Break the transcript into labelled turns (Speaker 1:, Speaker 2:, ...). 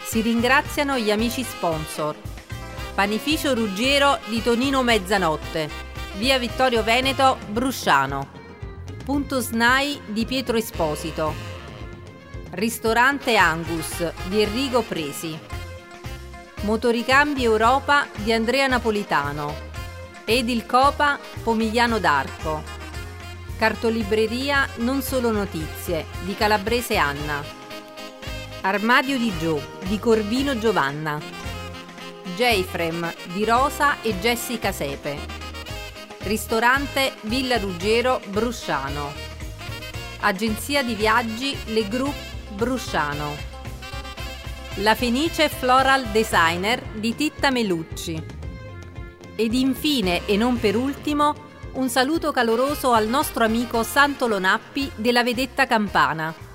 Speaker 1: Si ringraziano gli amici sponsor. Panificio Ruggiero di Tonino Mezzanotte, via Vittorio Veneto, Brusciano. Punto SNAI di Pietro Esposito. Ristorante Angus di Enrico Presi. Motoricambi Europa di Andrea Napolitano. Edil Copa Pomigliano d'Arco. Cartolibreria Non Solo Notizie di Calabrese Anna. Armadio di Gio di Corvino Giovanna. J-Frame di Rosa e Jessica Sepe. Ristorante Villa Ruggiero Brusciano. Agenzia di viaggi Le Group Brusciano. La Fenice Floral Designer di Titta Melucci. Ed infine, e non per ultimo, un saluto caloroso al nostro amico Santolo Nappi della Vedetta Campana.